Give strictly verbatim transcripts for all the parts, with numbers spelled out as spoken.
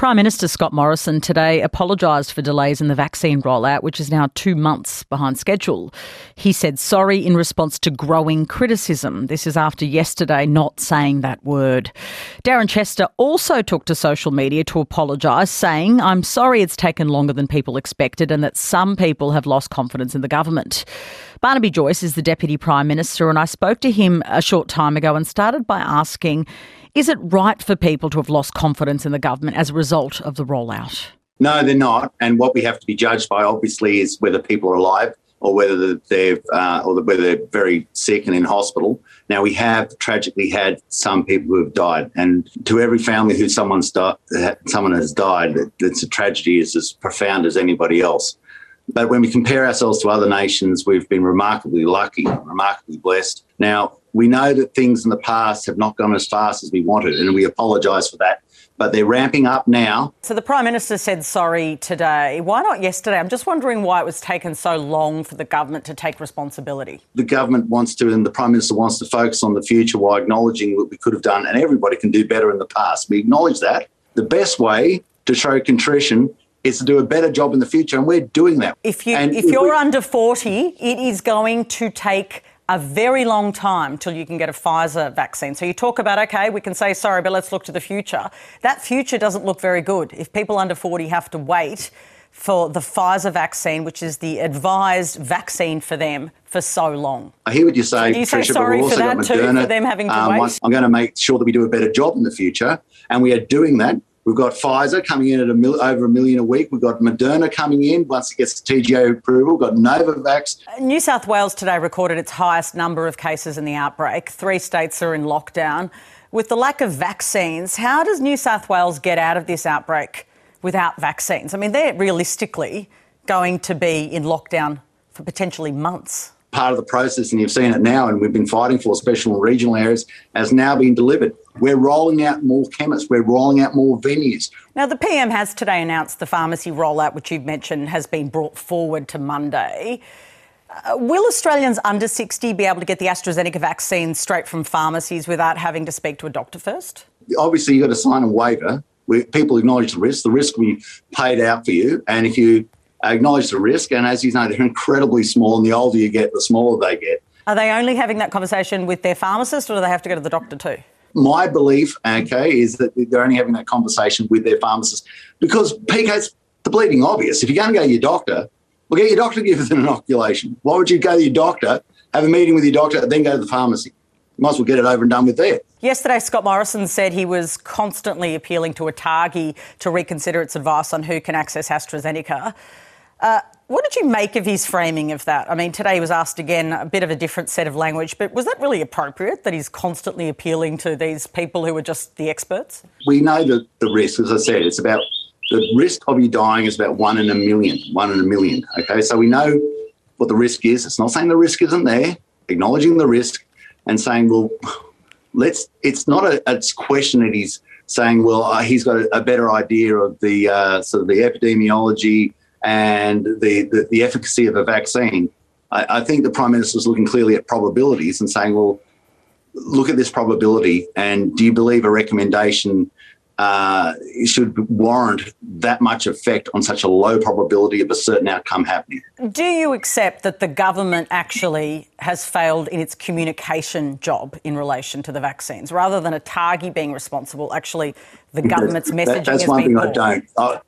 Prime Minister Scott Morrison today apologised for delays in the vaccine rollout, which is now two months behind schedule. He said sorry in response to growing criticism. This is after yesterday not saying that word. Darren Chester also took to social media to apologise, saying, "I'm sorry it's taken longer than people expected and that some people have lost confidence in the government." Barnaby Joyce is the Deputy Prime Minister, and I spoke to him a short time ago and started by asking, is it right for people to have lost confidence in the government as a result of the rollout? No, they're not. And what we have to be judged by, obviously, is whether people are alive or whether they've uh, or whether they're very sick and in hospital. Now, we have tragically had some people who have died, and to every family who someone's di- someone has died, it's a tragedy is as profound as anybody else. But when we compare ourselves to other nations, we've been remarkably lucky, remarkably blessed. Now, we know that things in the past have not gone as fast as we wanted, and we apologise for that. But they're ramping up now. So the Prime Minister said sorry today. Why not yesterday? I'm just wondering why it was taken so long for the government to take responsibility. The government wants to, and the Prime Minister wants to focus on the future while acknowledging what we could have done, and everybody can do better in the past. We acknowledge that. The best way to show contrition is to do a better job in the future, and we're doing that. If, you, if, if you're we, under forty, it is going to take a very long time till you can get a Pfizer vaccine. So you talk about, OK, we can say sorry, but let's look to the future. That future doesn't look very good if people under forty have to wait for the Pfizer vaccine, which is the advised vaccine for them, for so long. I hear what you say, Do you Patricia, say sorry but we've also for that got too, Moderna. for them having to um, wait? I'm going to make sure that we do a better job in the future, and we are doing that. We've got Pfizer coming in at a mil- over a million a week. We've got Moderna coming in once it gets the T G A approval. We've got Novavax. New South Wales today recorded its highest number of cases in the outbreak. Three states are in lockdown. With the lack of vaccines, how does New South Wales get out of this outbreak without vaccines? I mean, they're realistically going to be in lockdown for potentially months. Part of the process, and you've seen it now, and we've been fighting for, special and regional areas, has now been delivered. We're rolling out more chemists. We're rolling out more venues. Now, the P M has today announced the pharmacy rollout, which you've mentioned, has been brought forward to Monday. Uh, will Australians under sixty be able to get the AstraZeneca vaccine straight from pharmacies without having to speak to a doctor first? Obviously, you've got to sign a waiver where people acknowledge the risk. The risk will be paid out for you. And if you acknowledge the risk, and as you know, they're incredibly small, and the older you get, the smaller they get. Are they only having that conversation with their pharmacist, or do they have to go to the doctor too? My belief, okay, is that they're only having that conversation with their pharmacist because, P K, it's the bleeding obvious. If you're going to go to your doctor, well, get your doctor to give us an inoculation. Why would you go to your doctor, have a meeting with your doctor, then go to the pharmacy? You might as well get it over and done with there. Yesterday, Scott Morrison said he was constantly appealing to ATAGI to reconsider its advice on who can access AstraZeneca. Uh, what did you make of his framing of that? I mean, today he was asked again a bit of a different set of language, but was that really appropriate that he's constantly appealing to these people who are just the experts? We know that the risk, as I said, it's about the risk of you dying is about one in a million, one in a million. OK, so we know what the risk is. It's not saying the risk isn't there, acknowledging the risk and saying, well, let's, it's not a, a question that he's saying, well, uh, he's got a, a better idea of the uh, sort of the epidemiology and the, the, the efficacy of a vaccine. I, I think the Prime Minister is looking clearly at probabilities and saying, well, look at this probability and do you believe a recommendation uh, should warrant that much effect on such a low probability of a certain outcome happening? Do you accept that the government actually has failed in its communication job in relation to the vaccines? Rather than ATAGI being responsible, actually the government's messaging that, that's has one been thing poor. I don't. I,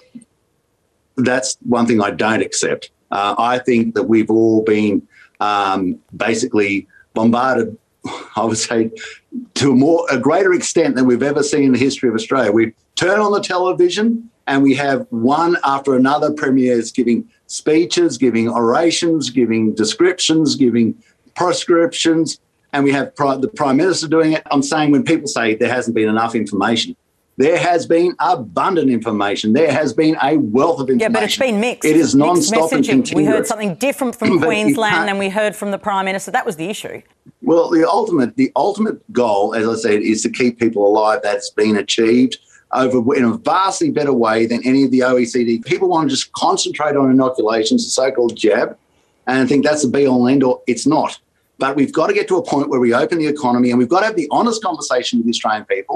That's one thing I don't accept. Uh, I think that we've all been um, basically bombarded, I would say, to a more a greater extent than we've ever seen in the history of Australia. We turn on the television and we have one after another premiers giving speeches, giving orations, giving descriptions, giving prescriptions, and we have pri- the Prime Minister doing it. I'm saying when people say there hasn't been enough information, there has been abundant information. There has been a wealth of information. Yeah, but it's been mixed. It is non-stop and continuous. We heard something different from Queensland than we heard from the Prime Minister. That was the issue. Well, the ultimate, the ultimate goal, as I said, is to keep people alive. That's been achieved over in a vastly better way than any of the O E C D. People want to just concentrate on inoculations, the so-called jab, and think that's the be-all and end-all. It's not. But we've got to get to a point where we open the economy and we've got to have the honest conversation with the Australian people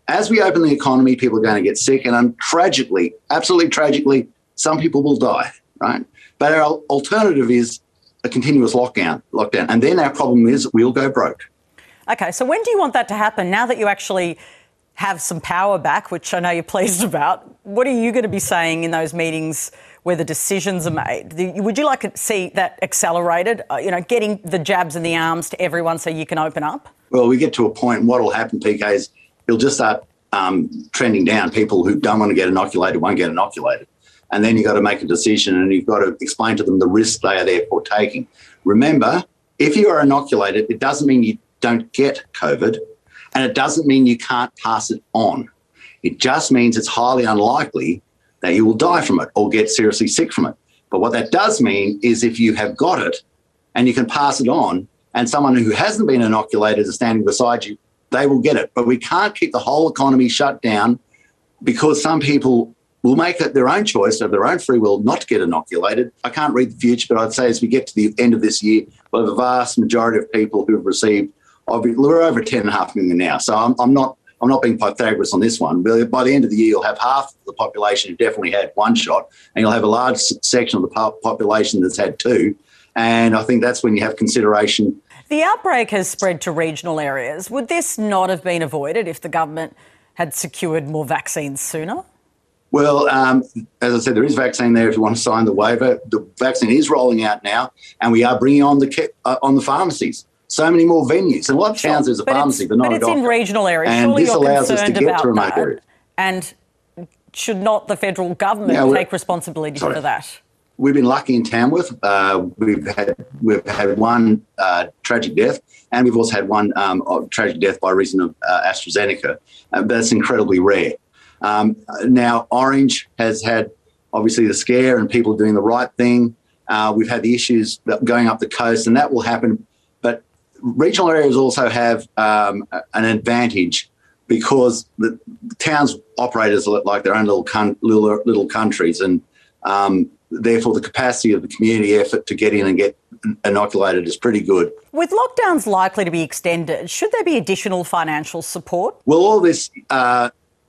As we open the economy, people are going to get sick, and um, tragically, absolutely tragically, some people will die, right? But our alternative is a continuous lockdown, lockdown, and then our problem is we'll go broke. Okay, so when do you want that to happen? Now that you actually have some power back, which I know you're pleased about, what are you going to be saying in those meetings where the decisions are made? Would you like to see that accelerated, uh, you know, getting the jabs in the arms to everyone so you can open up? Well, we get to a point, and what will happen, P K, is it'll just start um, trending down. People who don't want to get inoculated won't get inoculated. And then you've got to make a decision, and you've got to explain to them the risk they are therefore taking. Remember, if you are inoculated, it doesn't mean you don't get COVID, and it doesn't mean you can't pass it on. It just means it's highly unlikely that you will die from it or get seriously sick from it. But what that does mean is if you have got it and you can pass it on, and someone who hasn't been inoculated is standing beside you, they will get it. But we can't keep the whole economy shut down because some people will make it their own choice of their own free will not to get inoculated. I can't read the future, but I'd say as we get to the end of this year, we'll have a vast majority of people who have received, we're over ten and a half million now. So I'm, I'm not I'm not being Pythagoras on this one. But by the end of the year, you'll have half the population who definitely had one shot, and you'll have a large section of the population that's had two. And I think that's when you have consideration. The outbreak has spread to regional areas. Would this not have been avoided if the government had secured more vaccines sooner? Well, um, as I said, there is vaccine there if you want to sign the waiver. The vaccine is rolling out now, and we are bringing on the uh, on the pharmacies. So many more venues. In a lot of towns, there's a but pharmacy, but not but a doctor. But it's in regional areas. And surely this you're allows us to concerned get about to remote that. areas. And should not the federal government Now, take responsibility sorry. for that? We've been lucky in Tamworth. Uh, we've had we've had one uh, tragic death, and we've also had one um, tragic death by reason of uh, AstraZeneca. Uh, but it's incredibly rare. Um, now, Orange has had obviously the scare and people doing the right thing. Uh, we've had the issues going up the coast, and that will happen. But regional areas also have um, an advantage because the towns operate as like their own little con- little, little countries, and um, therefore the capacity of the community effort to get in and get inoculated is pretty good. With lockdowns likely to be extended, should there be additional financial support? Well, all this uh,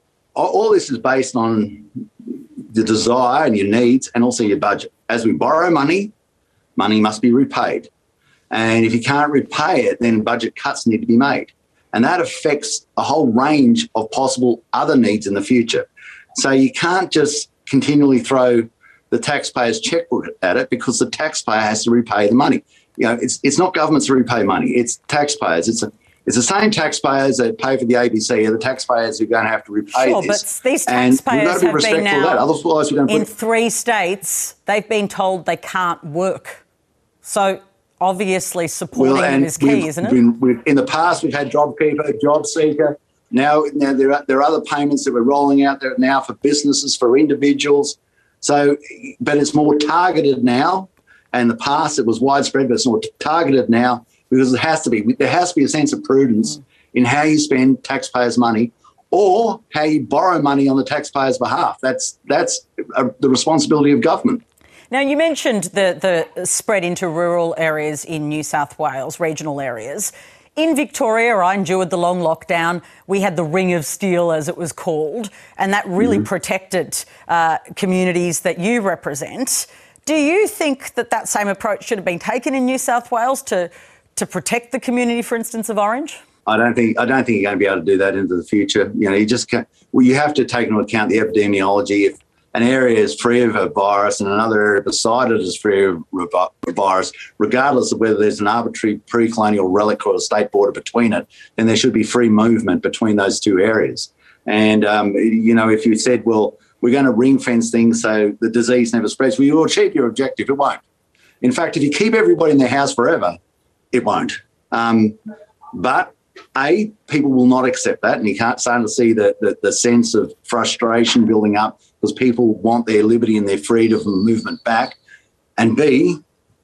all this is based on the desire and your needs and also your budget. As we borrow money, money must be repaid. And if you can't repay it, then budget cuts need to be made. And that affects a whole range of possible other needs in the future. So you can't just continually throw the taxpayer's checkbook at it because the taxpayer has to repay the money. You know, it's it's not governments to repay money, it's taxpayers. It's a It's the same taxpayers that pay for the A B C are the taxpayers who are going to have to repay sure, this. But these taxpayers be have been now that. Otherwise we're going to in put... three states, they've been told they can't work. So obviously supporting well, them is key, isn't it? Been, we've, in the past, we've had JobKeeper, JobSeeker. Now, now there are there are other payments that we're rolling out there now for businesses, for individuals. So, but it's more targeted now. And in the past, it was widespread, but it's more targeted now. Because it has to be, there has to be a sense of prudence mm. in how you spend taxpayers' money or how you borrow money on the taxpayers' behalf. That's that's a, the responsibility of government. Now, you mentioned the, the spread into rural areas in New South Wales, regional areas. In Victoria, I endured the long lockdown. We had the Ring of Steel, as it was called, and that really mm-hmm. protected uh, communities that you represent. Do you think that that same approach should have been taken in New South Wales to to protect the community, for instance, of Orange? I don't think I don't think you're going to be able to do that into the future. You know, you just can't. Well, you have to take into account the epidemiology. If an area is free of a virus and another area beside it is free of a virus, regardless of whether there's an arbitrary pre-colonial relic or a state border between it, then there should be free movement between those two areas. And um, you know, if you said, well, we're going to ring fence things so the disease never spreads, well, you'll achieve your objective. It won't. In fact, if you keep everybody in their house forever, it won't. Um, but, A, people will not accept that, and you can't start to see the, the, the sense of frustration building up because people want their liberty and their freedom of movement back. And B,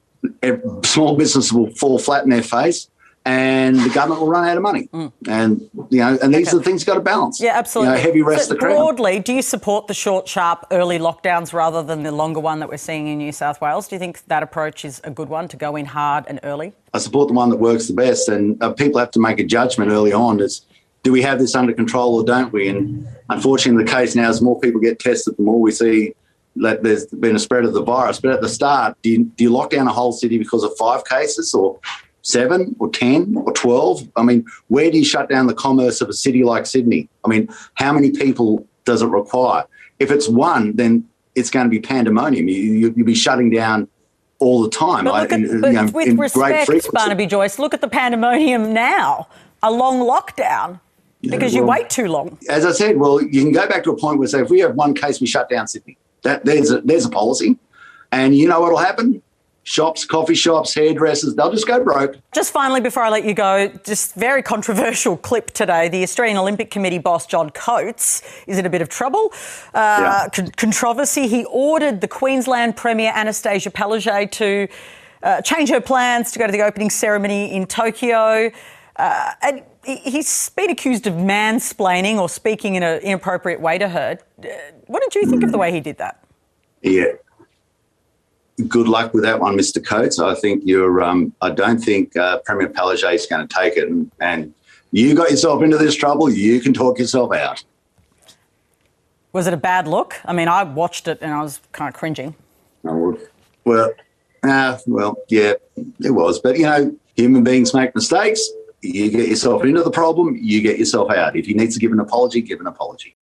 small businesses will fall flat in their face and the government will run out of money. Mm. And, you know, and these okay. are the things you've got to balance. Yeah, absolutely. You know, heavy rest so the crown. Broadly, do you support the short, sharp, early lockdowns rather than the longer one that we're seeing in New South Wales? Do you think that approach is a good one, to go in hard and early? I support the one that works the best, and uh, people have to make a judgment early on. It's, do we have this under control or don't we? And unfortunately, the case now is more people get tested, the more we see that there's been a spread of the virus. But at the start, do you, do you lock down a whole city because of five cases or seven or ten or twelve? I mean, where do you shut down the commerce of a city like Sydney? I mean, how many people does it require? If it's one, then it's going to be pandemonium. You, you, you'll be shutting down all the time. But, look at, in, but you know, with respect, Barnaby Joyce, look at the pandemonium now, a long lockdown, yeah, because well, you wait too long. As I said, well, you can go back to a point where, say, if we have one case, we shut down Sydney. That there's a, there's a policy. And you know what will happen? Shops, coffee shops, hairdressers, they'll just go broke. Just finally, before I let you go, just very controversial clip today. The Australian Olympic Committee boss, John Coates, is in a bit of trouble. Uh, yeah. con- controversy. He ordered the Queensland Premier, Anastasia Palaszczuk, to uh, change her plans to go to the opening ceremony in Tokyo. Uh, and he's been accused of mansplaining or speaking in an inappropriate way to her. Uh, what did you think of the way he did that? Yeah. Good luck with that one, Mister Coates. I think you're. Um, I don't think uh, Premier Palaszczuk is going to take it, and, and you got yourself into this trouble. You can talk yourself out. Was it a bad look? I mean, I watched it and I was kind of cringing. Oh, well, uh, well, yeah, it was. But you know, human beings make mistakes. You get yourself into the problem. You get yourself out. If he needs to give an apology, give an apology.